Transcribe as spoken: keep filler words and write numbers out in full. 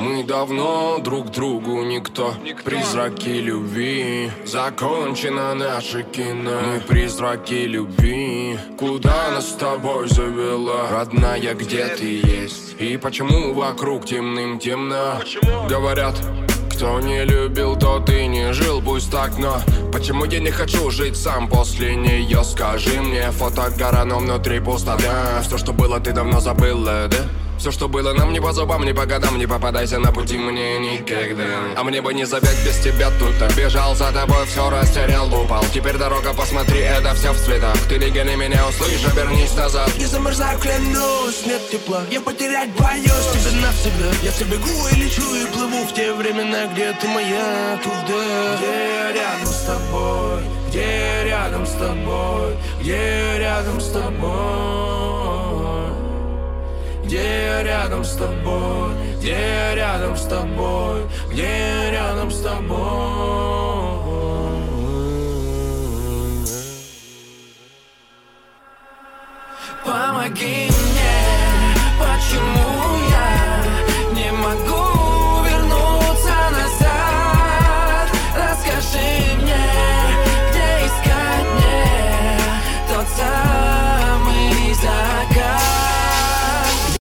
Мы давно друг другу никто. Призраки любви. Закончено наше кино. Мы призраки любви. Куда нас с тобой завела? Родная, где ты есть? И почему вокруг темным темно? Говорят, кто не любил, тот и не жил, пусть так, но почему я не хочу жить сам после нее? Скажи мне, фото гора, но внутри пустота. Все, что было, ты давно забыла, да? Все, что было нам не по зубам, не по годам. Не попадайся на пути мне никогда. А мне бы не забегать без тебя тут. Бежал за тобой, все растерял, упал. Теперь дорога, посмотри, это все в цветах. Ты легенды меня услышь, обернись назад. Не замерзаю, клянусь, нет тепла. Я потерять боюсь тебя навсегда. Я все бегу и лечу и плыву в те времена, где ты моя, туда. Где я рядом с тобой, где я рядом с тобой, где я рядом с тобой. Где я рядом с тобой, где я рядом с тобой, где я рядом с тобой. Помоги